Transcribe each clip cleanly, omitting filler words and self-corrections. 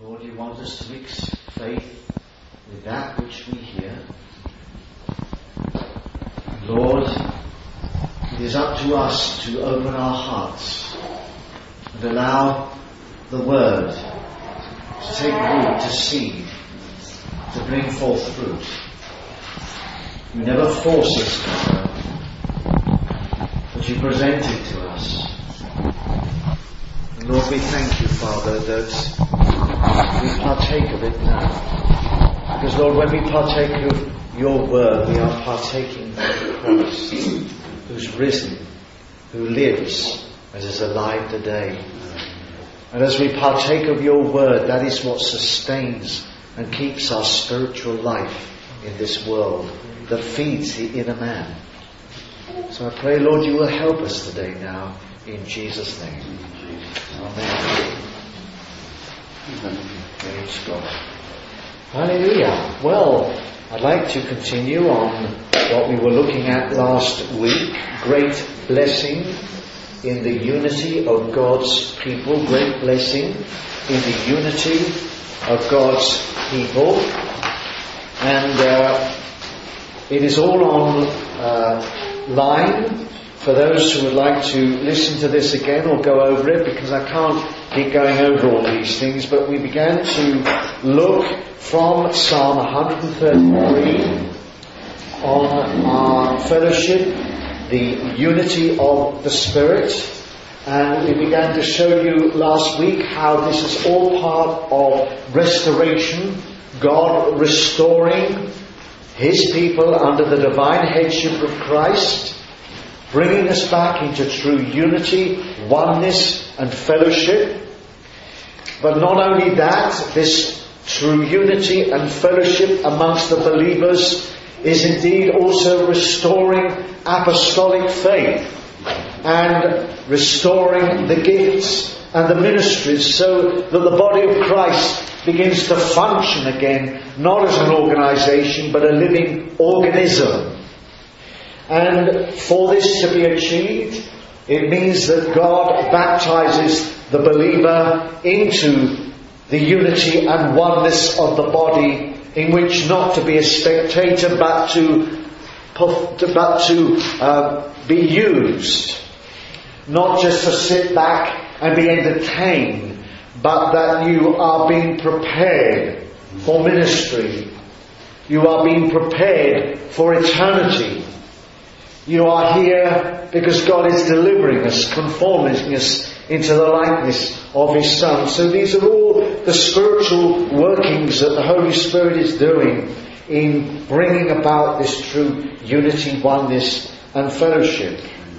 Lord, you want us to mix faith with that which we hear. And Lord, it is up to us to open our hearts and allow the Word to take root, to seed, to bring forth fruit. You never force us, God, but you present it to us. And Lord, we thank you, Father, that we partake of it now. Because, Lord, when we partake of your word, we are partaking of Christ, who's risen, who lives, and is alive today. And as we partake of your word, that is what sustains and keeps our spiritual life in this world, that feeds the inner man. So I pray, Lord, you will help us today now, in Jesus' name. Amen. Praise God. Hallelujah. Well, I'd like to continue on what we were looking at last week. Great blessing in the unity of God's people. Great blessing in the unity of God's people. And it is all online for those who would like to listen to this again or go over it, because I can't keep going over all these things. But we began to look from Psalm 133 on our fellowship, the unity of the Spirit. And we began to show you last week how this is all part of restoration, God restoring His people under the divine headship of Christ, bringing us back into true unity, oneness and fellowship. But not only that, this true unity and fellowship amongst the believers is indeed also restoring apostolic faith and restoring the gifts and the ministries, so that the body of Christ begins to function again, not as an organisation but a living organism. And for this to be achieved, it means that God baptizes the believer into the unity and oneness of the body, in which not to be a spectator but to be used, not just to sit back and be entertained, but that you are being prepared for ministry. You are being prepared for eternity. You are here because God is delivering us, conforming us into the likeness of His Son. So these are all the spiritual workings that the Holy Spirit is doing in bringing about this true unity, oneness and fellowship.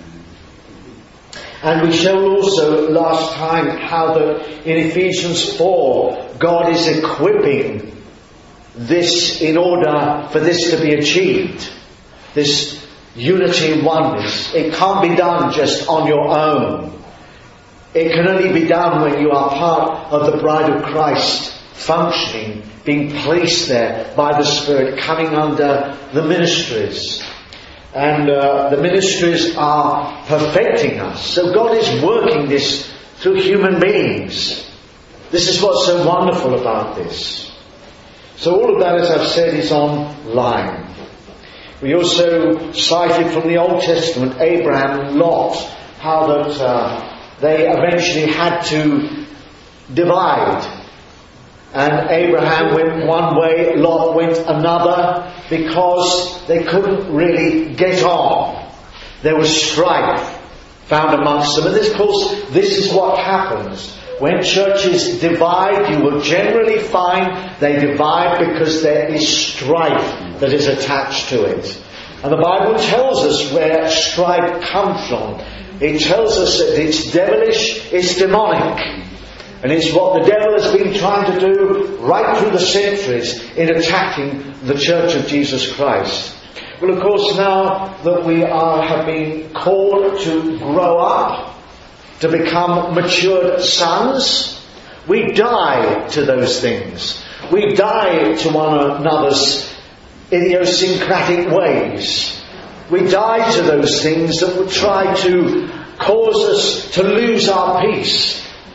And we showed also last time how that in Ephesians 4, God is equipping this in order for this to be achieved. This unity and oneness. It can't be done just on your own. It can only be done when you are part of the bride of Christ, functioning, being placed there by the Spirit, coming under the ministries. And the ministries are perfecting us. So God is working this through human beings. This is what's so wonderful about this. So all of that, as I've said, is online. We also cited from the Old Testament Abraham and Lot, how that they eventually had to divide. And Abraham went one way, Lot went another, because they couldn't really get on. There was strife found amongst them. And of course, this is what happens. When churches divide, you will generally find they divide because there is strife that is attached to it. And the Bible tells us where strife comes from. It tells us that it's devilish, it's demonic. And it's what the devil has been trying to do right through the centuries in attacking the Church of Jesus Christ. Well, of course, now that we have been called to grow up, to become matured sons, we die to those things. We die to one another's idiosyncratic ways. We die to those things that would try to cause us to lose our peace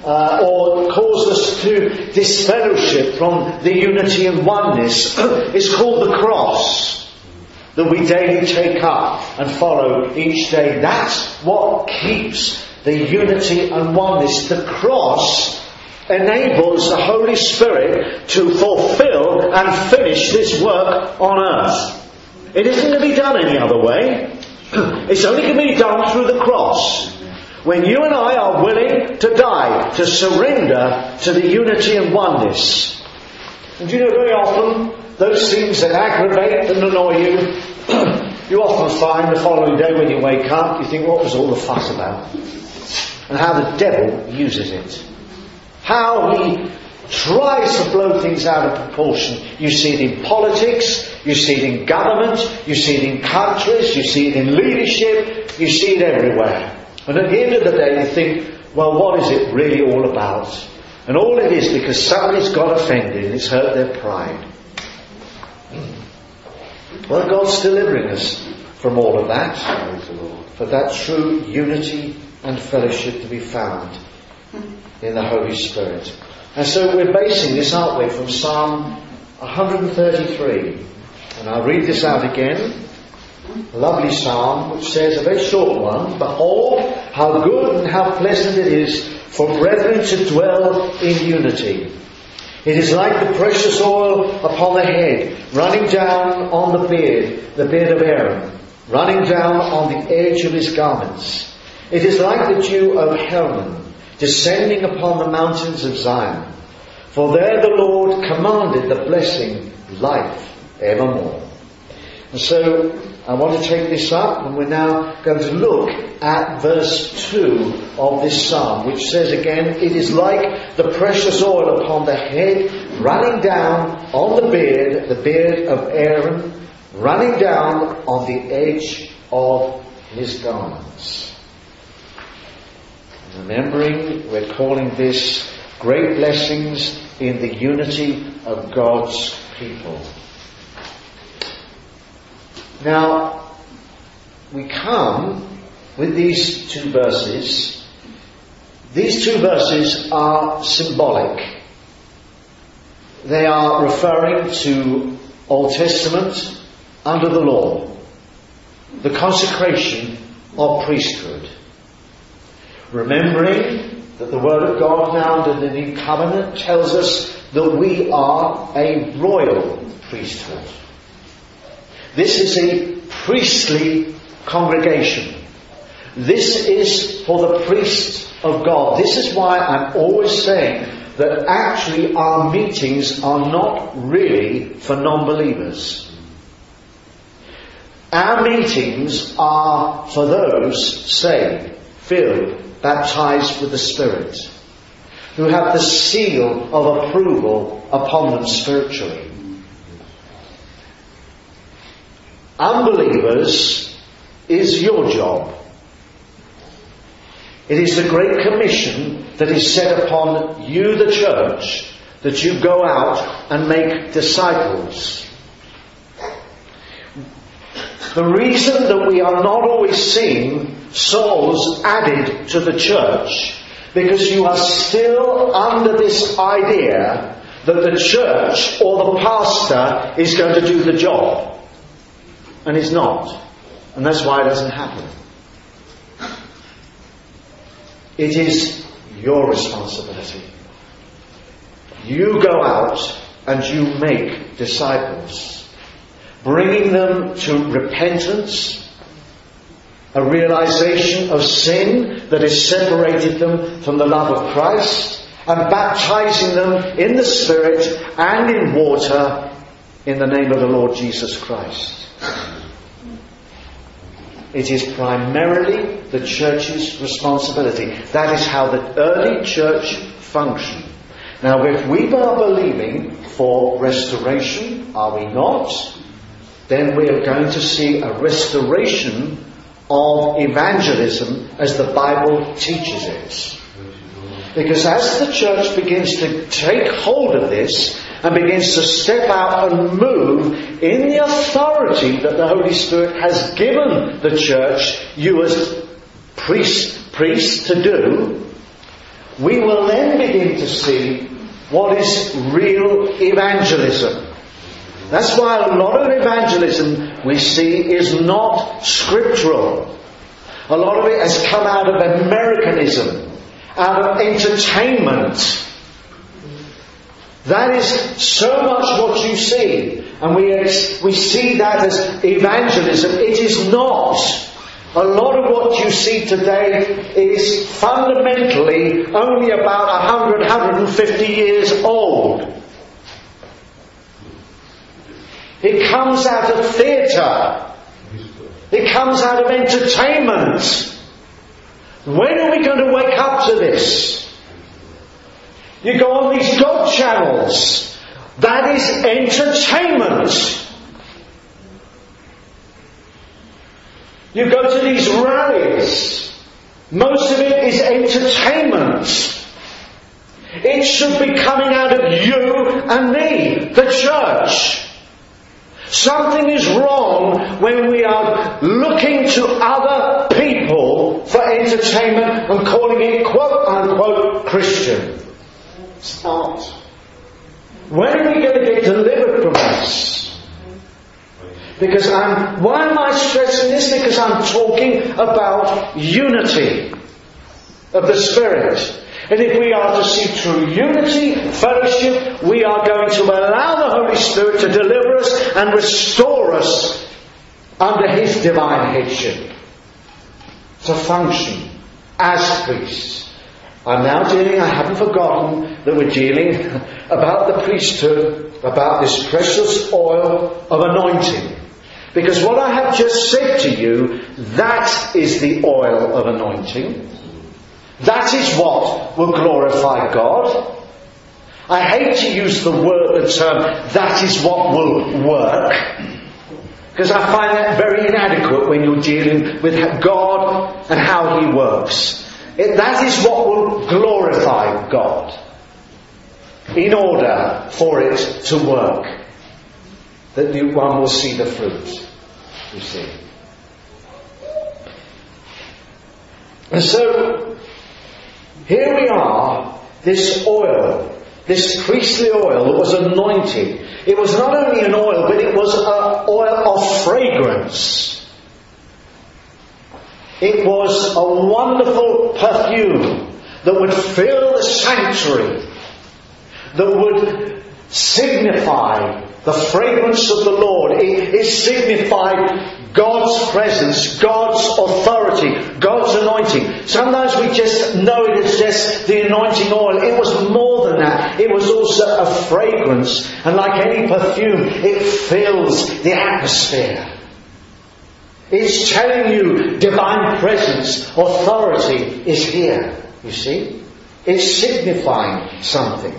or cause us to disfellowship from the unity and oneness is called the cross, that we daily take up and follow each day. That's what keeps the unity and oneness. The cross enables the Holy Spirit to fulfill and finish this work on earth. It isn't going to be done any other way. It's only going to be done through the cross. When you and I are willing to die, to surrender to the unity and oneness. And you know, very often, those things that aggravate and annoy you, you often find the following day when you wake up, you think, what was all the fuss about? And how the devil uses it. How he tries to blow things out of proportion. You see it in politics, you see it in government, you see it in countries, you see it in leadership, you see it everywhere. And at the end of the day you think, well, what is it really all about? And all it is because somebody's got offended and it's hurt their pride. Well, God's delivering us from all of that, for that true unity and fellowship to be found in the Holy Spirit. And so we're basing this, aren't we, from Psalm 133. And I'll read this out again. A lovely psalm which says, a very short one, behold, how good and how pleasant it is for brethren to dwell in unity. It is like the precious oil upon the head, running down on the beard of Aaron, running down on the edge of his garments. It is like the dew of Hermon, descending upon the mountains of Zion. For there the Lord commanded the blessing, life evermore. And so I want to take this up, and we're now going to look at verse 2 of this psalm, which says again, it is like the precious oil upon the head, running down on the beard of Aaron, running down on the edge of his garments. Remembering, we're calling this great blessings in the unity of God's people. Now, we come with these two verses. These two verses are symbolic. They are referring to Old Testament under the law, the consecration of priesthood. Remembering that the Word of God found in the New Covenant tells us that we are a royal priesthood. This is a priestly congregation. This is for the priests of God. This is why I'm always saying that actually our meetings are not really for non-believers. Our meetings are for those saved, filled, baptized with the Spirit, who have the seal of approval upon them spiritually. Unbelievers is your job. It is the Great Commission that is set upon you, the church, that you go out and make disciples. The reason that we are not always seeing souls added to the church, because you are still under this idea that the church or the pastor is going to do the job. And it's not. And that's why it doesn't happen. It is your responsibility. You go out and you make disciples, bringing them to repentance, a realization of sin that has separated them from the love of Christ, and baptizing them in the Spirit and in water in the name of the Lord Jesus Christ. It is primarily the church's responsibility. That is how the early church functioned. Now, if we are believing for restoration, are we not? Then we are going to see a restoration of evangelism as the Bible teaches it. Because as the church begins to take hold of this and begins to step out and move in the authority that the Holy Spirit has given the church, you as priests to do, we will then begin to see what is real evangelism. That's why a lot of evangelism we see is not scriptural. A lot of it has come out of Americanism, out of entertainment. That is so much what you see. And we see that as evangelism. It is not. A lot of what you see today is fundamentally only about 100, 150 years old. It comes out of theatre. It comes out of entertainment. When are we going to wake up to this? You go on these God channels. That is entertainment. You go to these rallies. Most of it is entertainment. It should be coming out of you and me, the church. Something is wrong when we are looking to other people for entertainment and calling it quote unquote Christian. It's not. When are we going to get delivered from this? Because why am I stressing this? Because I'm talking about unity of the Spirit. And if we are to see true unity, fellowship, we are going to allow the Holy Spirit to deliver us and restore us under His divine headship, to function as priests. I haven't forgotten that we're dealing about the priesthood, about this precious oil of anointing. Because what I have just said to you, that is the oil of anointing. That is what will glorify God. I hate to use the term, that is what will work. Because I find that very inadequate when you're dealing with God and how He works. That is what will glorify God. In order for it to work. That one will see the fruit. You see. And so, here we are, this oil, this priestly oil that was anointed. It was not only an oil, but it was an oil of fragrance. It was a wonderful perfume that would fill the sanctuary, that would signify the fragrance of the Lord. It signified God's presence, God's authority, God's anointing. Sometimes we just know it as just the anointing oil. It was more than that. It was also a fragrance. And like any perfume, it fills the atmosphere. It's telling you divine presence, authority is here. You see? It's signifying something.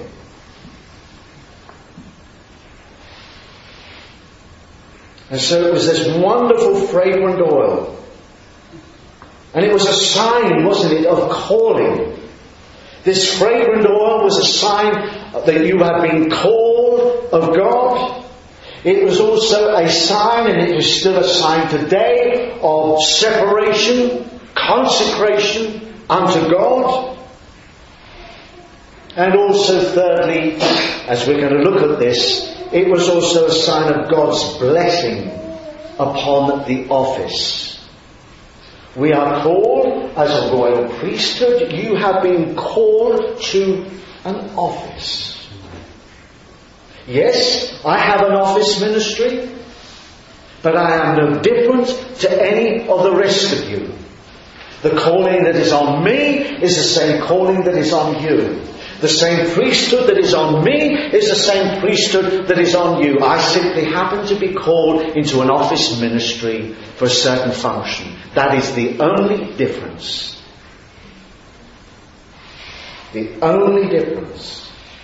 And so it was this wonderful fragrant oil. And it was a sign, wasn't it, of calling. This fragrant oil was a sign that you had been called of God. It was also a sign, and it is still a sign today, of separation, consecration unto God. And also thirdly, as we're going to look at this, it was also a sign of God's blessing upon the office. We are called as a royal priesthood. You have been called to an office. Yes, I have an office ministry, but I am no different to any of the rest of you. The calling that is on me is the same calling that is on you. The same priesthood that is on me is the same priesthood that is on you. I simply happen to be called into an office ministry for a certain function. That is the only difference. The only difference.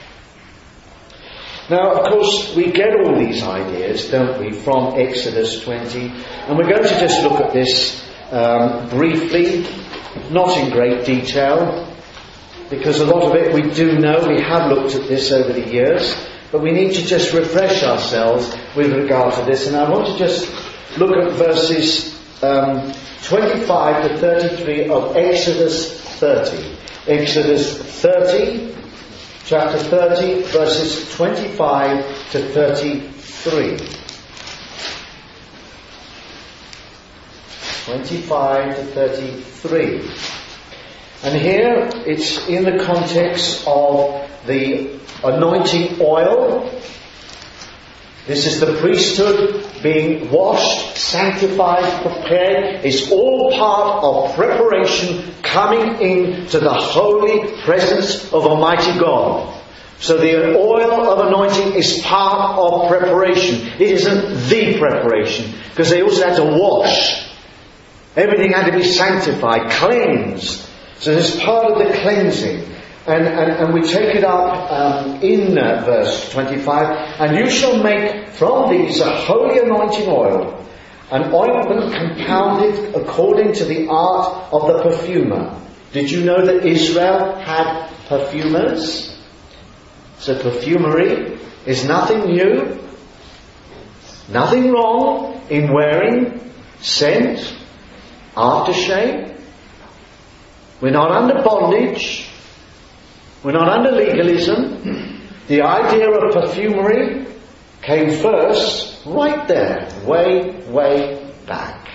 Now, of course, we get all these ideas, don't we, from Exodus 20. And we're going to just look at this briefly, not in great detail. Because a lot of it we do know, we have looked at this over the years, but we need to just refresh ourselves with regard to this. And I want to just look at verses 25 to 33 of Exodus 30. Exodus 30, chapter 30, verses 25 to 33. 25 to 33. And here it's in the context of the anointing oil. This is the priesthood being washed, sanctified, prepared. It's all part of preparation coming into the holy presence of Almighty God. So the oil of anointing is part of preparation. It isn't the preparation, because they also had to wash. Everything had to be sanctified, cleansed. So this is part of the cleansing. And we take it up in verse 25. And you shall make from these a holy anointing oil, an ointment compounded according to the art of the perfumer. Did you know that Israel had perfumers? So perfumery is nothing new, nothing wrong in wearing scent, aftershave. We're not under bondage. We're not under legalism. The idea of perfumery came first right there, way back.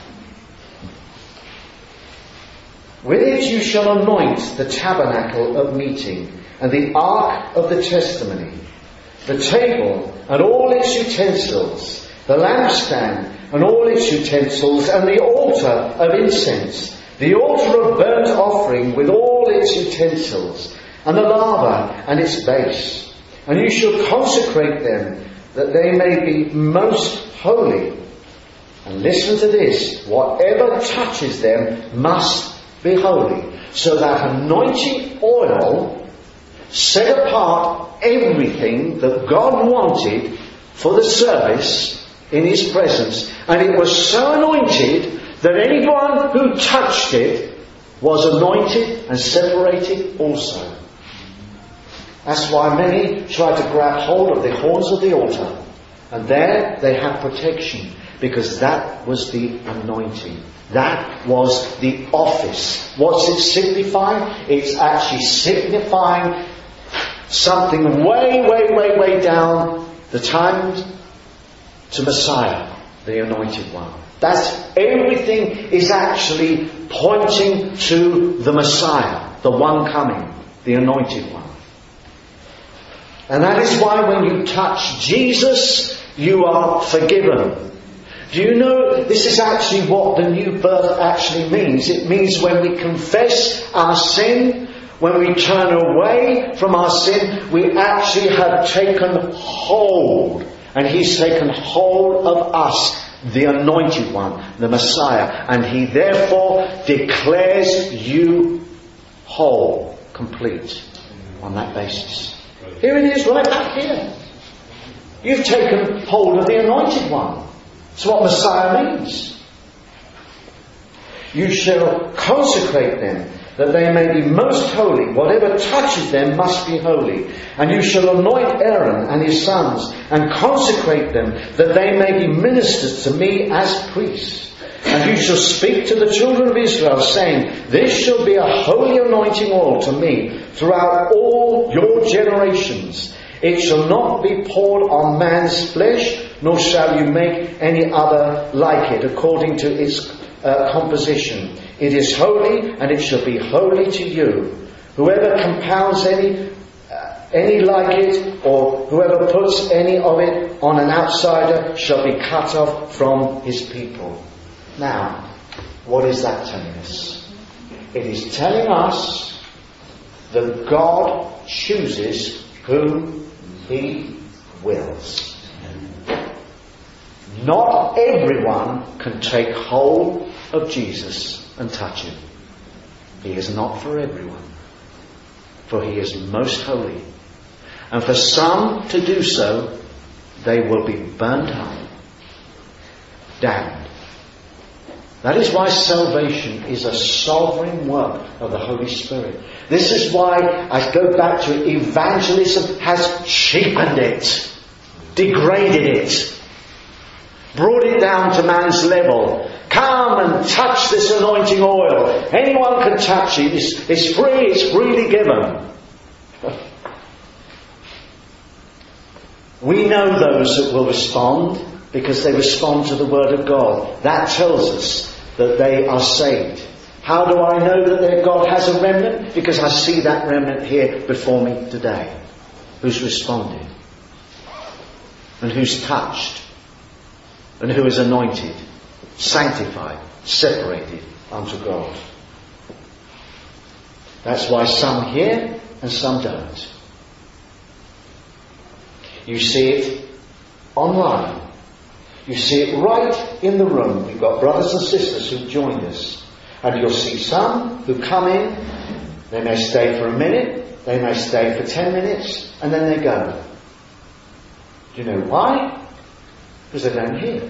With it you shall anoint the tabernacle of meeting and the ark of the testimony, the table and all its utensils, the lampstand and all its utensils, and the altar of incense, the altar of burnt offering with all its utensils, and the laver and its base. And you shall consecrate them, that they may be most holy. And listen to this, whatever touches them must be holy. So that anointing oil set apart everything that God wanted for the service in His presence. And it was so anointed that anyone who touched it was anointed and separated also. That's why many try to grab hold of the horns of the altar. And there they have protection, because that was the anointing. That was the office. What's it signifying? It's actually signifying something way down the time to Messiah, the anointed one. That's everything is actually pointing to the Messiah, the one coming, the anointed one. And that is why when you touch Jesus, you are forgiven. Do you know this is actually what the new birth actually means? It means when we confess our sin, when we turn away from our sin, we actually have taken hold. And He's taken hold of us, the anointed one, the Messiah. And He therefore declares you whole, complete, on that basis. Here it is, right back here. You've taken hold of the anointed one. That's what Messiah means. You shall consecrate them, that they may be most holy. Whatever touches them must be holy. And you shall anoint Aaron and his sons, and consecrate them, that they may be ministers to me as priests. And you shall speak to the children of Israel, saying, this shall be a holy anointing oil to me throughout all your generations. It shall not be poured on man's flesh, nor shall you make any other like it, according to its composition. It is holy, and it shall be holy to you. Whoever compounds any like it, or whoever puts any of it on an outsider, shall be cut off from his people. Now, what is that telling us? It is telling us that God chooses whom He wills. Not everyone can take hold of Jesus and touch Him. He is not for everyone, for He is most holy. And for some to do so, they will be burnt up, damned. That is why salvation is a sovereign work of the Holy Spirit. This is why I go back to evangelism has cheapened it, degraded it, brought it down to man's level, Come and touch this anointing oil. Anyone can touch it. It's free. It's freely given. We know those that will respond because they respond to the Word of God. That tells us that they are saved. How do I know that God has a remnant? Because I see that remnant here before me today. Who's responded. And who's touched. And who is anointed. Sanctified. Separated unto God. That's why some hear and some don't. You see it online. You see it right in the room. We've got brothers and sisters who've joined us. And you'll see some who come in. They may stay for a minute. They may stay for 10 minutes. And then they go. Do you know why? Because they don't hear.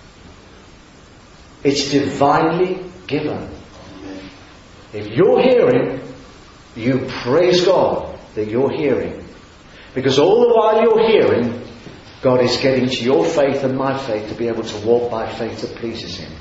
It's divinely given. If you're hearing, you praise God that you're hearing. Because all the while you're hearing, God is getting to your faith and my faith to be able to walk by faith that pleases Him.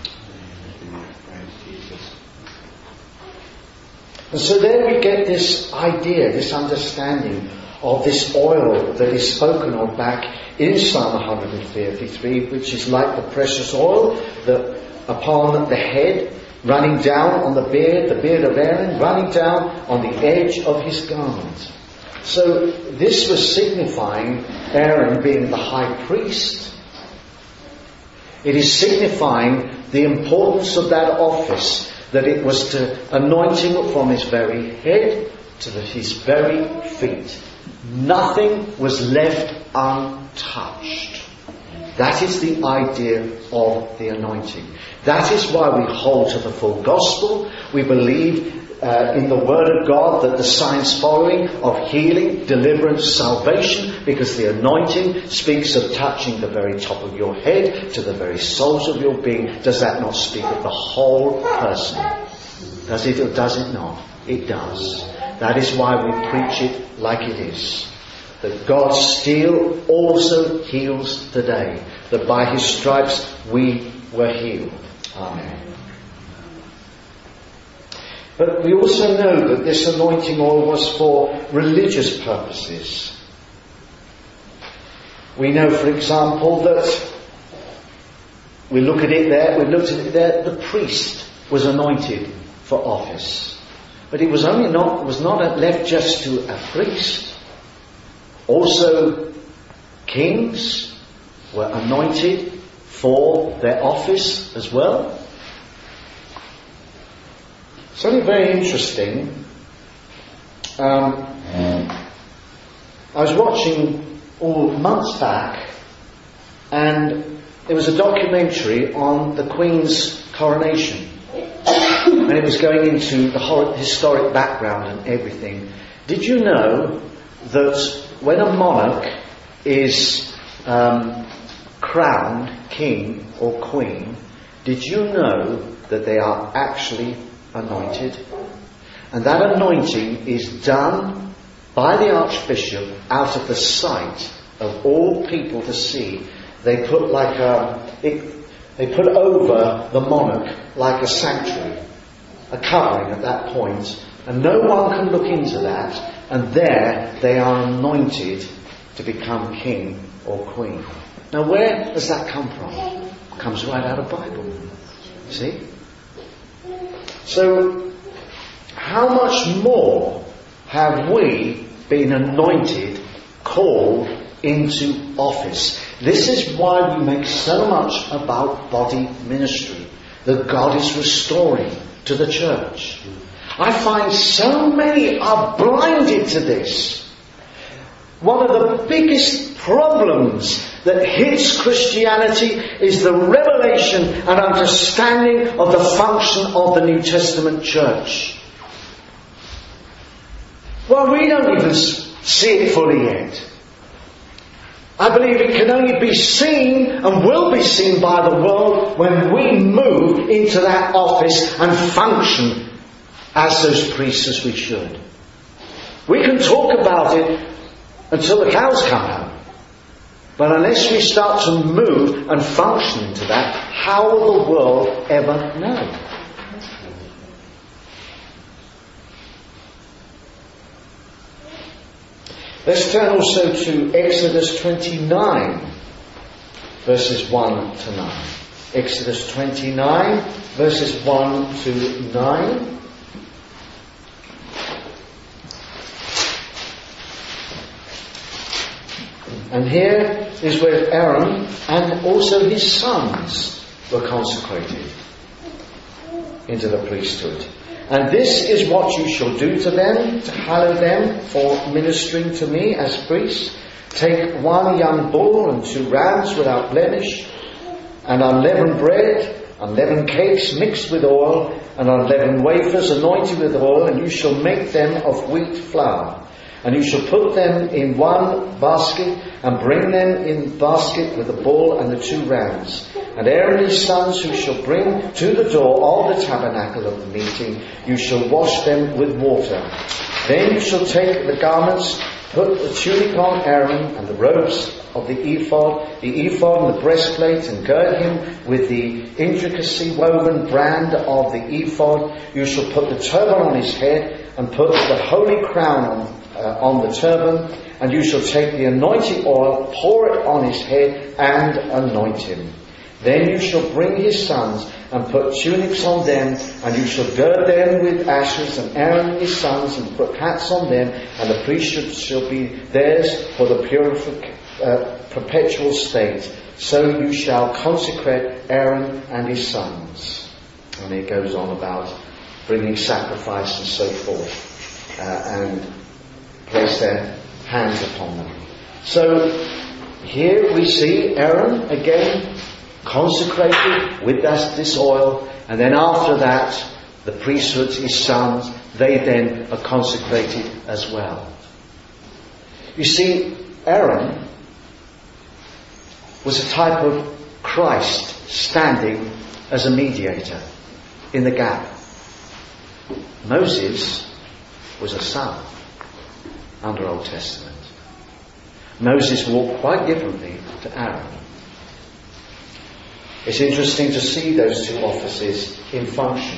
And so there we get this idea, this understanding of this oil that is spoken of back in Psalm 133, which is like the precious oil that upon the head, running down on the beard of Aaron, running down on the edge of his garment. So this was signifying Aaron being the high priest. It is signifying the importance of that office, that it was to anoint him from his very head to his very feet. Nothing was left untouched. That is the idea of the anointing. That is why we hold to the full gospel. We believe in the Word of God that the signs following of healing, deliverance, salvation, because the anointing speaks of touching the very top of your head to the very soles of your being. Does that not speak of the whole person? Does it or does it not? It does. That is why we preach it like it is. That God still also heals today. That by His stripes we were healed. Amen. But we also know that this anointing oil was for religious purposes. We know, for example, that we looked at it there, the priest was anointed for office. But it was not left just to a priest. Also, kings were anointed for their office as well. Something very interesting. I was watching months back, and there was a documentary on the Queen's coronation, and it was going into the historic background and everything. Did you know that when a monarch is crowned king or queen, did you know that they are actually anointed? And that anointing is done by the Archbishop out of the sight of all people to see. They put they put over the monarch like a sanctuary, a covering at that point, and no one can look into that. And there they are anointed to become king or queen. Now, where does that come from? It comes right out of the Bible. See? So, how much more have we been anointed, called into office? This is why we make so much about body ministry, that God is restoring to the church. I find so many are blinded to this. One of the biggest problems that hits Christianity is the revelation and understanding of the function of the New Testament church. Well, we don't even see it fully yet. I believe it can only be seen and will be seen by the world when we move into that office and function as those priests as we should. We can talk about it until the cows come home. But unless we start to move and function into that, how will the world ever know? Let's turn also to Exodus 29, verses 1 to 9. Exodus 29, verses 1 to 9. And here is where Aaron and also his sons were consecrated into the priesthood. And this is what you shall do to them, to hallow them for ministering to me as priests. Take 1 young bull and 2 rams without blemish, and unleavened bread, unleavened cakes mixed with oil, and unleavened wafers anointed with oil, and you shall make them of wheat flour. And you shall put them in 1 basket, and bring them in basket with the bull and the 2 rams. And Aaron and his sons, who shall bring to the door of the tabernacle of the meeting, you shall wash them with water. Then you shall take the garments, put the tunic on Aaron, and the robes of the ephod and the breastplate, and gird him with the intricacy woven brand of the ephod. You shall put the turban on his head, and put the holy crown on the turban, and you shall take the anointing oil, pour it on his head, and anoint him. Then you shall bring his sons, and put tunics on them, and you shall gird them with ashes, and Aaron and his sons, and put hats on them, and the priesthood shall be theirs for the perpetual state. So you shall consecrate Aaron and his sons. And it goes on about bringing sacrifice and so forth, and place their hands upon them. So here we see Aaron again consecrated with this oil, and then after that the priesthood, his sons, they then are consecrated as well. You see, Aaron was a type of Christ standing as a mediator in the gap. Moses was a son under Old Testament. Moses walked quite differently to Aaron. It's interesting to see those 2 offices in function.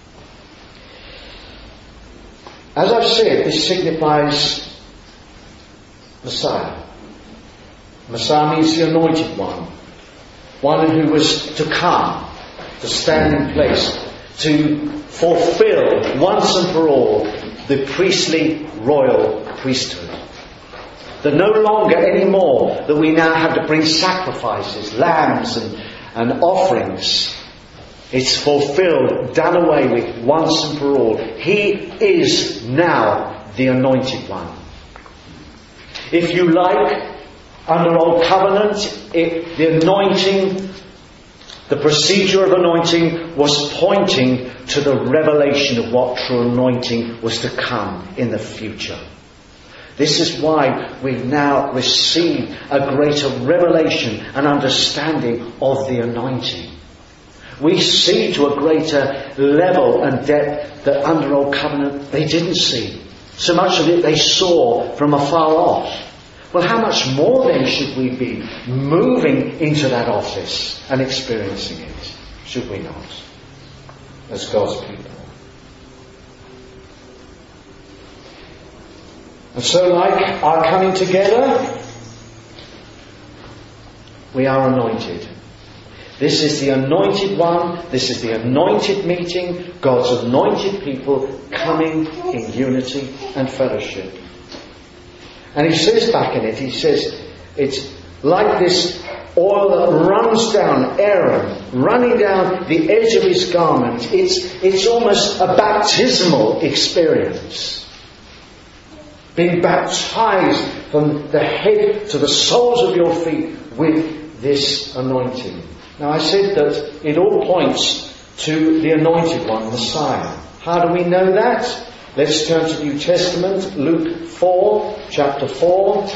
As I've said, this signifies Messiah. Messiah means the anointed one who was to come, to stand in place, to fulfill once and for all the priestly royal priesthood. That no longer anymore that we now have to bring sacrifices, lambs and offerings. It's fulfilled, done away with once and for all. He is now the anointed one. If you like, under Old Covenant, the anointing, the procedure of anointing was pointing to the revelation of what true anointing was to come in the future. This is why we've now received a greater revelation and understanding of the anointing. We see to a greater level and depth that under Old Covenant they didn't see. So much of it they saw from afar off. Well, how much more then should we be moving into that office and experiencing it? Should we not? As God's people. And so, like our coming together, we are anointed. This is the anointed one. This is the anointed meeting. God's anointed people coming in unity and fellowship. And he says back in it, he says, it's like this oil that runs down Aaron, running down the edge of his garment. It's almost a baptismal experience. Being baptized from the head to the soles of your feet with this anointing. Now I said that it all points to the anointed one, Messiah. How do we know that? Let's turn to the New Testament, Luke 4, chapter 4.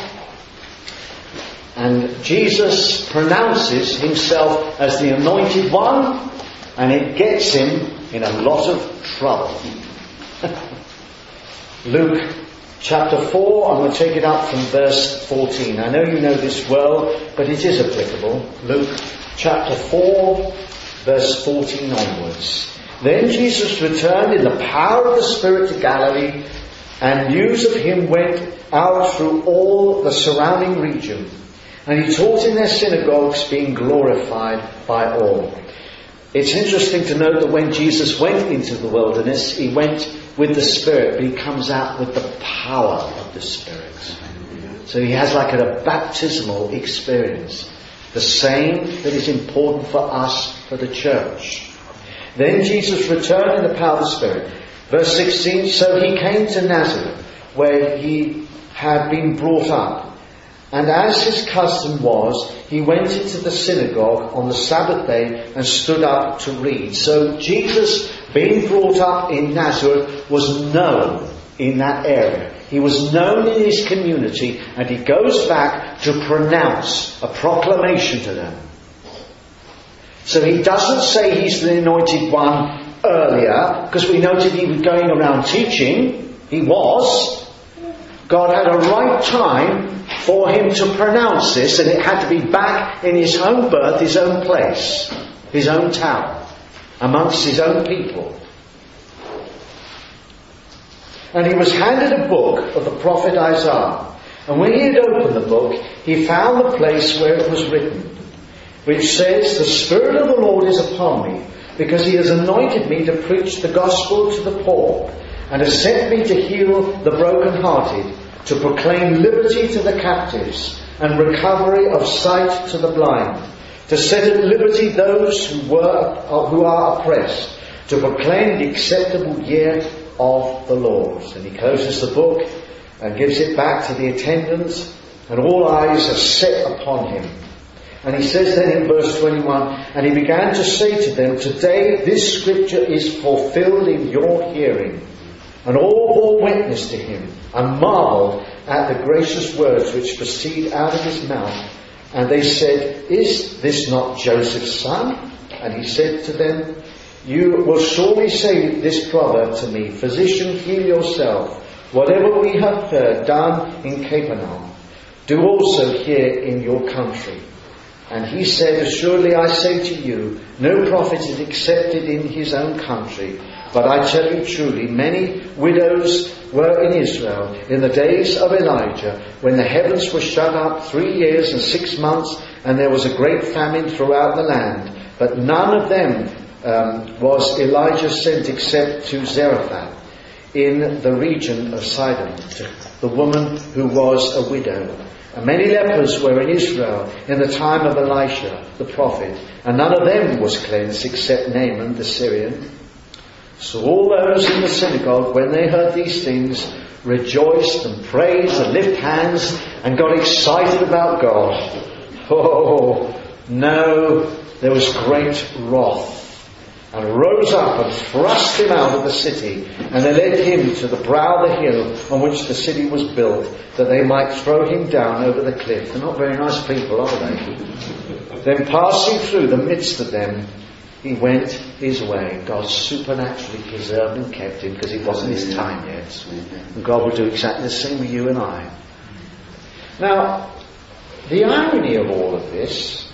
And Jesus pronounces himself as the anointed one, and it gets him in a lot of trouble. Luke chapter 4, I'm going to take it up from verse 14. I know you know this well, but it is applicable. Luke chapter 4, verse 14 onwards. Then Jesus returned in the power of the Spirit to Galilee, and news of him went out through all the surrounding region. And he taught in their synagogues, being glorified by all. It's interesting to note that when Jesus went into the wilderness, he went with the Spirit, but he comes out with the power of the Spirit. So he has like a baptismal experience. The same that is important for us, for the church. Then Jesus returned in the power of the Spirit. Verse 16, so he came to Nazareth, where he had been brought up. And as his custom was, he went into the synagogue on the Sabbath day and stood up to read. So Jesus, being brought up in Nazareth, was known in that area. He was known in his community, and he goes back to pronounce a proclamation to them. So he doesn't say he's the anointed one earlier, because we noted he was going around teaching. He was. God had a right time for him to pronounce this, and it had to be back in his own birth, his own place, his own town, amongst his own people. And he was handed a book of the prophet Isaiah. And when he had opened the book, he found the place where it was written, which says, the Spirit of the Lord is upon me, because he has anointed me to preach the gospel to the poor, and has sent me to heal the brokenhearted, to proclaim liberty to the captives, and recovery of sight to the blind, to set at liberty those who are oppressed, to proclaim the acceptable year of the Lord. And he closes the book and gives it back to the attendants, and all eyes are set upon him. And he says then in verse 21, and he began to say to them, today this scripture is fulfilled in your hearing. And all bore witness to him, and marvelled at the gracious words which proceed out of his mouth. And they said, is this not Joseph's son? And he said to them, you will surely say this proverb to me, physician, heal yourself. Whatever we have heard done in Capernaum, do also here in your country. And he said, assuredly I say to you, no prophet is accepted in his own country. But I tell you truly, many widows were in Israel in the days of Elijah, when the heavens were shut up 3 years and 6 months, and there was a great famine throughout the land. But none of them was Elijah sent except to Zarephath in the region of Sidon, to the woman who was a widow. And many lepers were in Israel in the time of Elisha the prophet, and none of them was cleansed except Naaman the Syrian. So all those in the synagogue, when they heard these things, rejoiced and praised and lifted hands and got excited about God. Oh, no, there was great wrath, and rose up and thrust him out of the city, and they led him to the brow of the hill on which the city was built, that they might throw him down over the cliff. They're not very nice people, are they? Then passing through the midst of them, he went his way. God supernaturally preserved and kept him, because it wasn't his time yet. And God will do exactly the same with you and I. Now, the irony of all of this,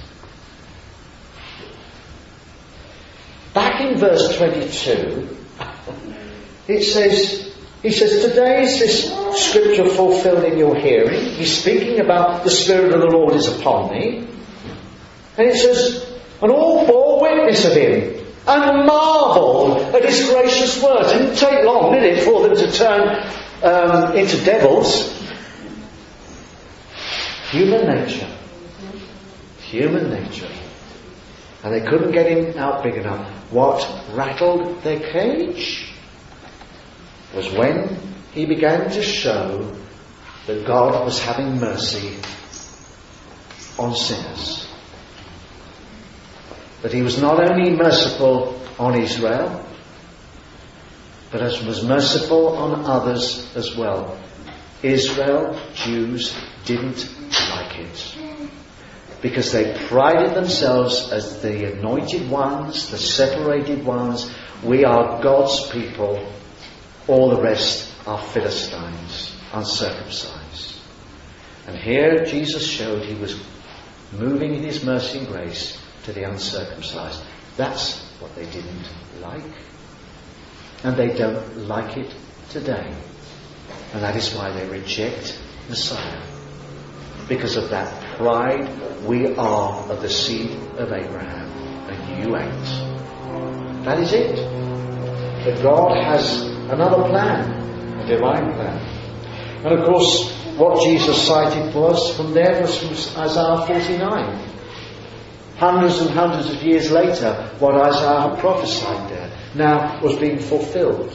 back in verse 22, he says, today is this scripture fulfilled in your hearing. He's speaking about the Spirit of the Lord is upon me. And it says, and all bore witness of him, and marvelled at his gracious words. It didn't take long, did it, for them to turn into devils. Human nature. Human nature. And they couldn't get him out big enough. What rattled their cage was when he began to show that God was having mercy on sinners. That he was not only merciful on Israel, but was merciful on others as well. Israel, Jews, didn't like it, because they prided themselves as the anointed ones, the separated ones. We are God's people. All the rest are Philistines. uncircumcised. And here Jesus showed he was moving in his mercy and grace to the uncircumcised. That's what they didn't like. And they don't like it today. And that is why they reject Messiah. Because of that pride, we are of the seed of Abraham, and you ain't. That is it. But God has another plan, a divine plan. And of course, what Jesus cited was from Isaiah 49. Hundreds and hundreds of years later, what Isaiah had prophesied there now was being fulfilled.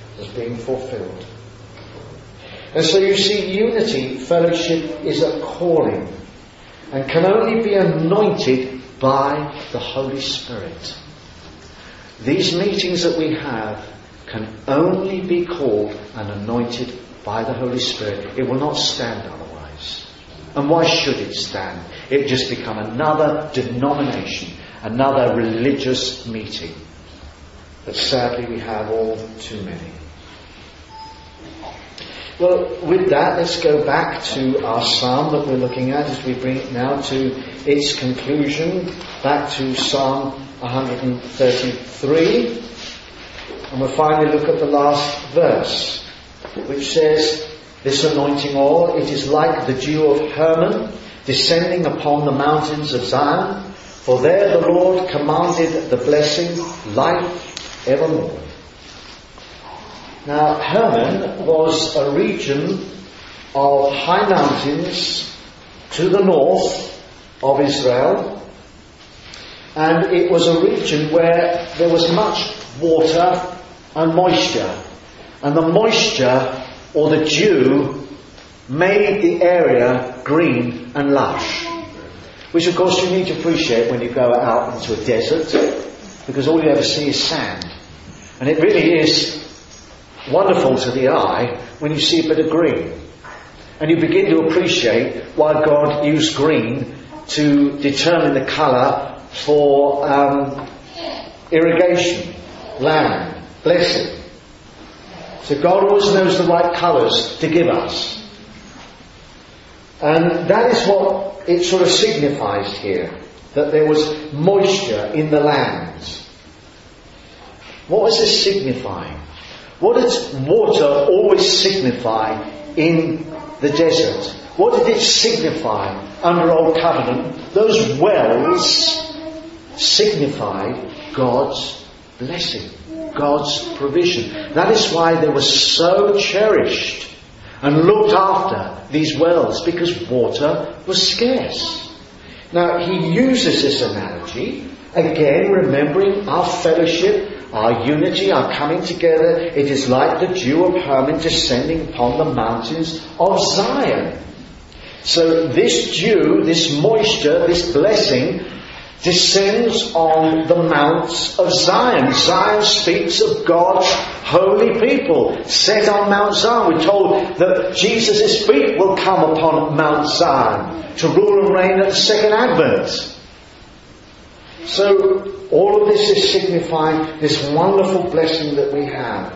And so you see, unity, fellowship is a calling and can only be anointed by the Holy Spirit. These meetings that we have can only be called and anointed by the Holy Spirit. It will not stand otherwise. And why should it stand? It just become another denomination, another religious meeting. But sadly we have all too many. Well, with that, let's go back to our psalm that we're looking at as we bring it now to its conclusion. Back to Psalm 133. And we'll finally look at the last verse, which says, this anointing oil, it is like the dew of Hermon, descending upon the mountains of Zion. For there the Lord commanded the blessing, life evermore. Now, Hermon was a region of high mountains to the north of Israel. And it was a region where there was much water and moisture. And the moisture, or the dew, made the area green and lush. Which of course you need to appreciate when you go out into a desert, because all you ever see is sand. And it really is wonderful to the eye when you see a bit of green. And you begin to appreciate why God used green to determine the colour for irrigation, land, blessing. So God always knows the right colours to give us. And that is what it sort of signifies here, that there was moisture in the lands. What was this signifying? What does water always signify in the desert? What did it signify under Old Covenant? Those wells signified God's blessing, God's provision. That is why they were so cherished and looked after, these wells, because water was scarce. Now, he uses this analogy, again remembering our fellowship, our unity, our coming together. It is like the dew of Hermon descending upon the mountains of Zion. So this dew, this moisture, this blessing descends on the mounts of Zion. Zion speaks of God's holy people set on Mount Zion. We're told that Jesus' feet will come upon Mount Zion to rule and reign at the second advent. So all of this is signifying this wonderful blessing that we have.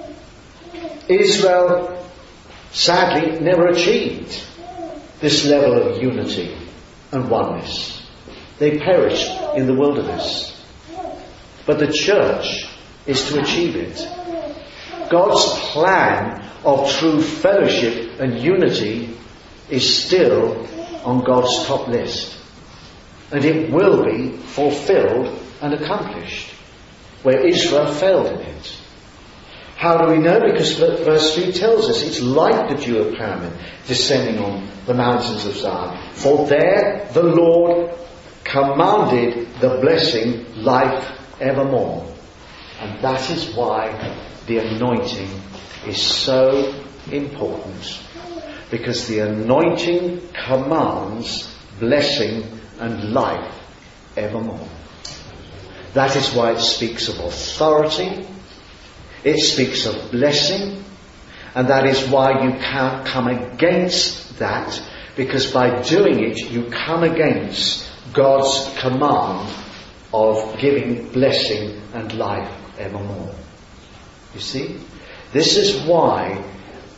Israel, sadly, never achieved this level of unity and oneness. They perished in the wilderness. But the church is to achieve it. God's plan of true fellowship and unity is still on God's top list. And it will be fulfilled and accomplished, where Israel failed in it. How do we know? Because verse 3 tells us it's like the dew of Hermon descending on the mountains of Zion. For there the Lord commanded the blessing, life evermore. And that is why the anointing is so important. Because the anointing commands blessing and life evermore. That is why it speaks of authority. It speaks of blessing. And that is why you can't come against that. Because by doing it, you come against God's command of giving blessing and life evermore. You see? This is why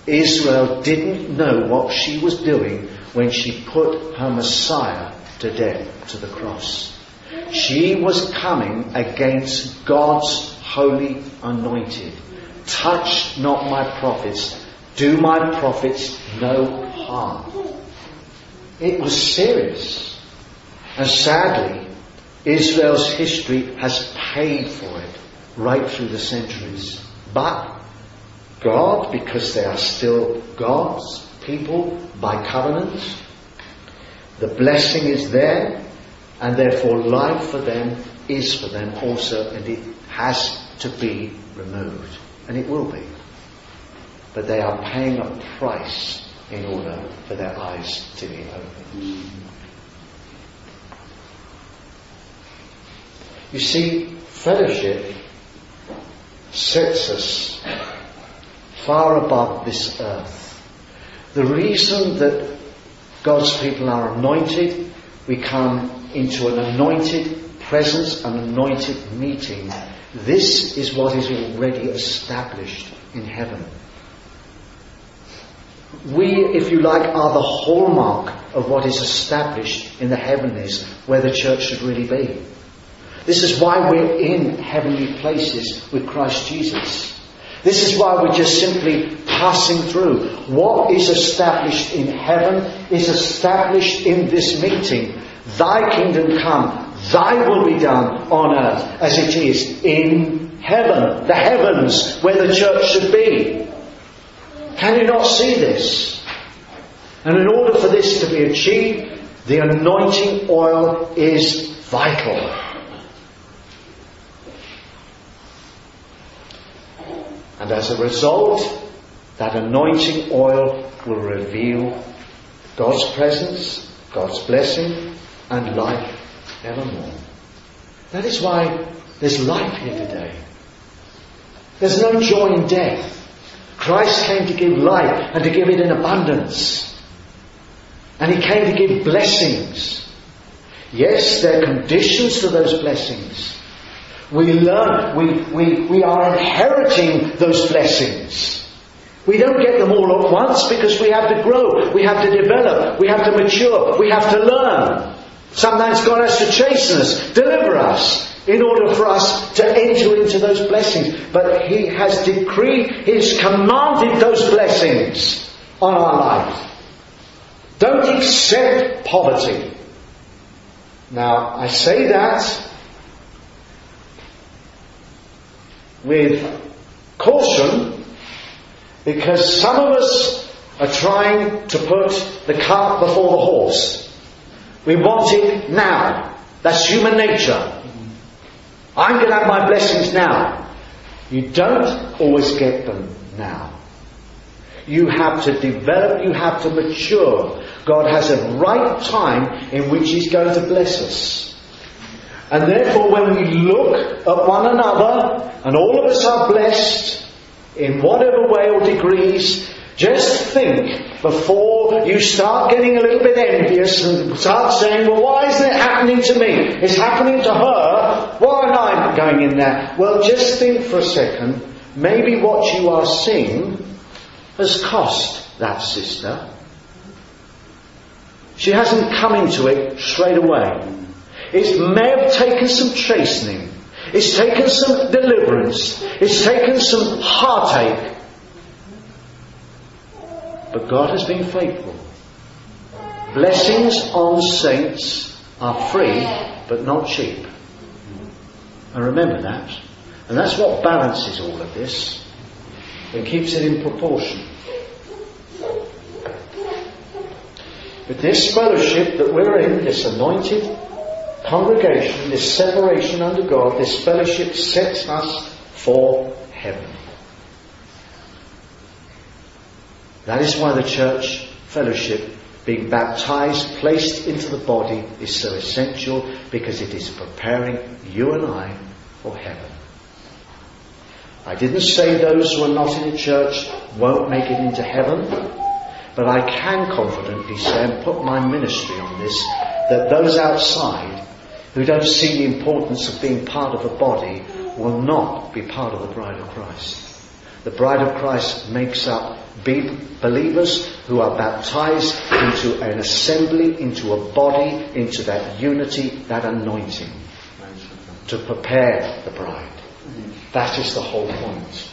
Israel didn't know what she was doing when she put her Messiah to death, to the cross. She was coming against God's holy anointed. Touch not my prophets, do my prophets no harm. It was serious. And sadly, Israel's history has paid for it right through the centuries. But God, because they are still God's people by covenant, the blessing is there, and therefore life for them is for them also, and it has to be removed. And it will be. But they are paying a price in order for their eyes to be opened. You see, fellowship sets us far above this earth. The reason that God's people are anointed, we come into an anointed presence, an anointed meeting. This is what is already established in heaven. We, if you like, are the hallmark of what is established in the heavenlies, where the church should really be. This is why we're in heavenly places with Christ Jesus. This is why we're just simply passing through. What is established in heaven is established in this meeting. Thy kingdom come, thy will be done on earth as it is in heaven. The heavens where the church should be. Can you not see this? And in order for this to be achieved, the anointing oil is vital. And as a result, that anointing oil will reveal God's presence, God's blessing, and life evermore. That is why there's life here today. There's no joy in death. Christ came to give life and to give it in abundance. And He came to give blessings. Yes, there are conditions to those blessings. We learn, we are inheriting those blessings. We don't get them all at once because we have to grow, we have to develop, we have to mature, we have to learn. Sometimes God has to chasten us, deliver us, in order for us to enter into those blessings. But He has decreed, He has commanded those blessings on our life. Don't accept poverty. Now, I say that with caution, because some of us are trying to put the cart before the horse. We want it now. That's human nature. I'm going to have my blessings now. You don't always get them now. You have to develop, you have to mature. God has a right time in which He's going to bless us. And therefore, when we look at one another, and all of us are blessed in whatever way or degrees, just think before you start getting a little bit envious and start saying, well, why isn't it happening to me? It's happening to her. Why am I going in there? Well, just think for a second. Maybe what you are seeing has cost that sister. She hasn't come into it straight away. It may have taken some chastening. It's taken some deliverance. It's taken some heartache. But God has been faithful. Blessings on saints are free, but not cheap. And remember that. And that's what balances all of this and keeps it in proportion. But this fellowship that we're in, this anointed congregation, this separation under God, this fellowship sets us for heaven. That is why the church fellowship, being baptized, placed into the body, is so essential, because it is preparing you and I for heaven. I didn't say those who are not in the church won't make it into heaven, but I can confidently say, and put my ministry on this, that those outside who don't see the importance of being part of a body will not be part of the bride of Christ. The bride of Christ makes up believers who are baptized into an assembly, into a body, into that unity, that anointing, to prepare the bride. That is the whole point.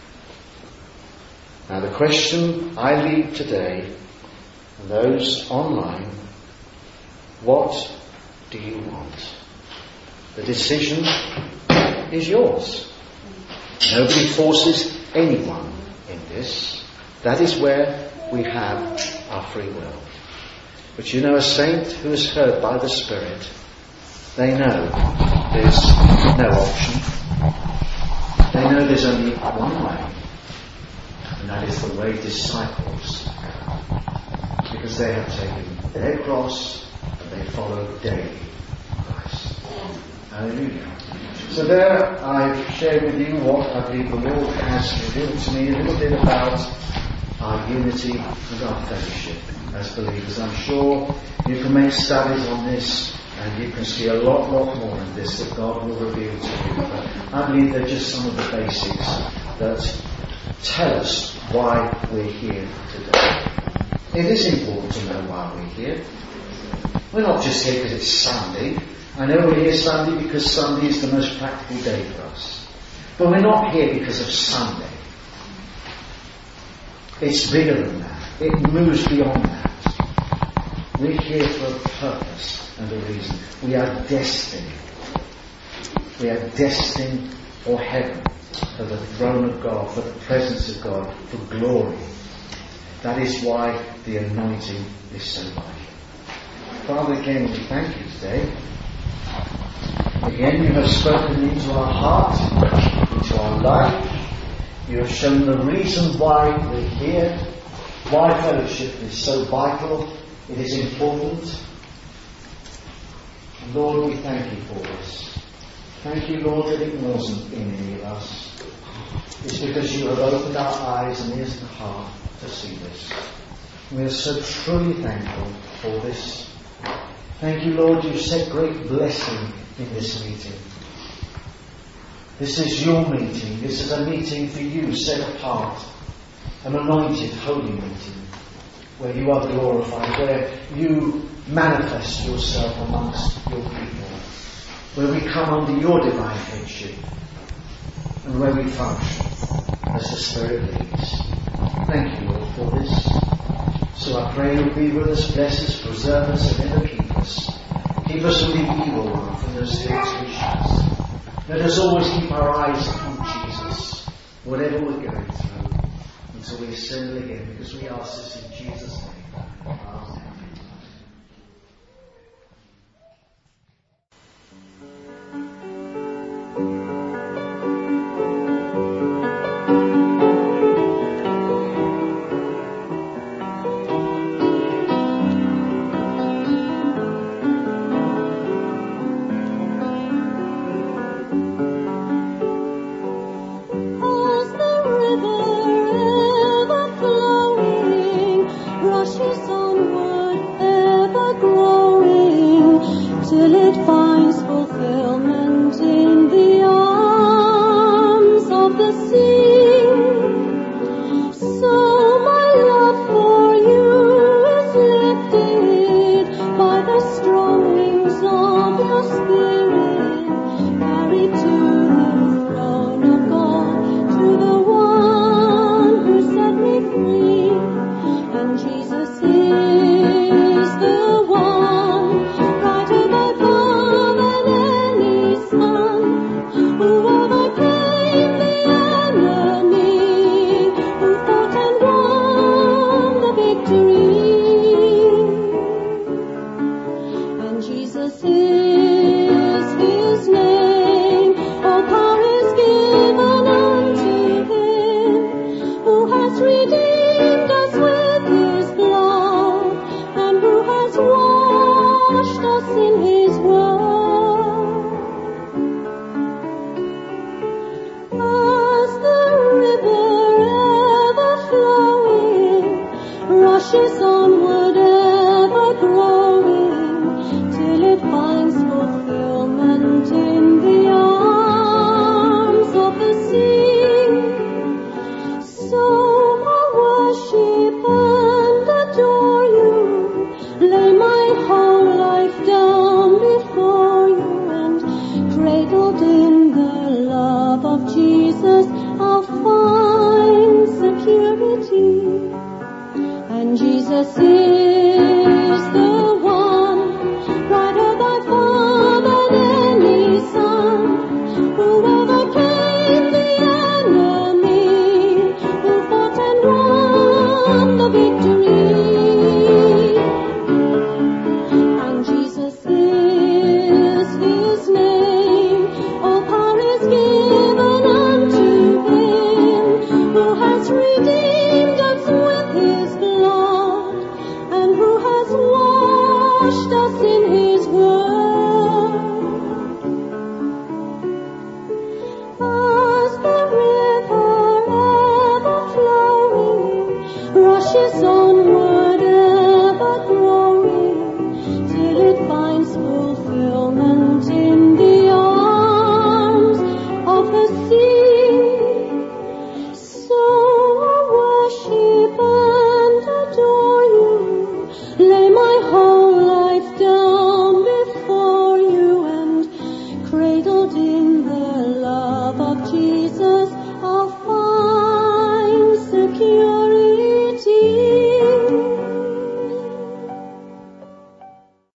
Now the question I leave today, and those online, what do you want? The decision is yours. Nobody forces anyone in this. That is where we have our free will. But you know, a saint who is heard by the Spirit, they know there's no option. They know there's only one way, and that is the way disciples go. Because they have taken their cross and they follow daily Christ. Hallelujah. So there I've shared with you what I believe the Lord has revealed to me, a little bit about our unity and our fellowship as believers. I'm sure you can make studies on this and you can see a lot more in this that God will reveal to you. But I believe they're just some of the basics that tell us why we're here today. It is important to know why we're here. We're not just here because it's Sunday. I know we're here Sunday because Sunday is the most practical day for us. But we're not here because of Sunday. It's bigger than that. It moves beyond that. We're here for a purpose and a reason. We are destined. We are destined for heaven, for the throne of God, for the presence of God, for glory. That is why the anointing is so vital. Father, again, we thank you today. Again, you have spoken into our heart, into our life. You have shown the reason why we're here, why fellowship is so vital. It is important. And Lord, we thank you for this. Thank you, Lord, that it wasn't in any of us. It's because you have opened our eyes and ears and heart to see this. We are so truly thankful for this. Thank you, Lord, you've set great blessing in this meeting. This is your meeting. This is a meeting for you, set apart. An anointed, holy meeting, where you are glorified, where you manifest yourself amongst your people, where we come under your divine headship, and where we function as the Spirit leads. Thank you, Lord, for this. So I pray you'll be with us, bless us, preserve us, and never keep us. Keep us from the evil one, from those temptations. Let us always keep our eyes on Jesus, whatever we're going through, until we assemble again, because we ask this in Jesus' name. Amen. Till it finds fulfillment in the arms of the sea. So my love for you is lifted by the strong wings of your Spirit, carried to the throne of God, to the one who set me free. And Jesus is the one, brighter by far than Jesus is